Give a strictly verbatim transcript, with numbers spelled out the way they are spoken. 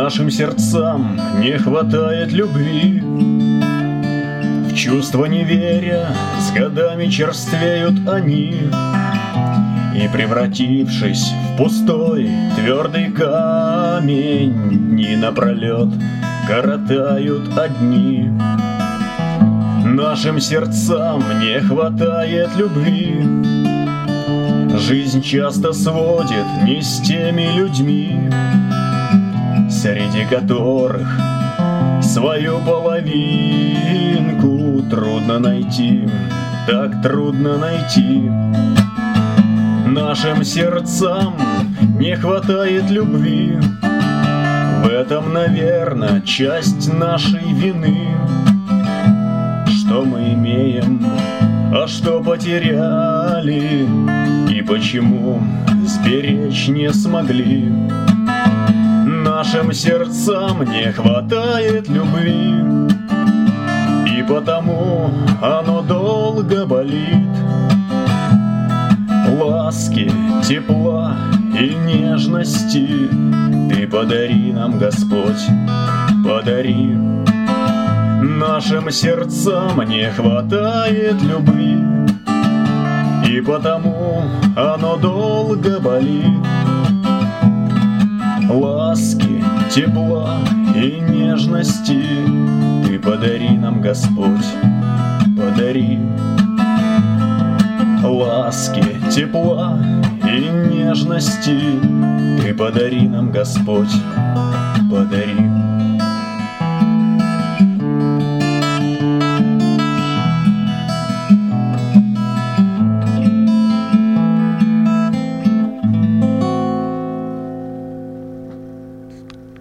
Нашим сердцам не хватает любви. В чувства не веря, с годами черствеют они, и, превратившись в пустой твердый камень, дни напролет коротают одни. Нашим сердцам не хватает любви. Жизнь часто сводит не с теми людьми, среди которых свою половинку трудно найти, так трудно найти. Нашим сердцам не хватает любви. В этом, наверное, часть нашей вины. Что мы имеем, а что потеряли, и почему сберечь не смогли. Нашим сердцам не хватает любви, и потому оно долго болит. Ласки, тепла и нежности Ты подари нам, Господь, подари. Нашим сердцам не хватает любви, и потому оно долго болит. Ласки, тепла и нежности Ты подари нам, Господь, подари. Ласки, тепла и нежности Ты подари нам, Господь, подари.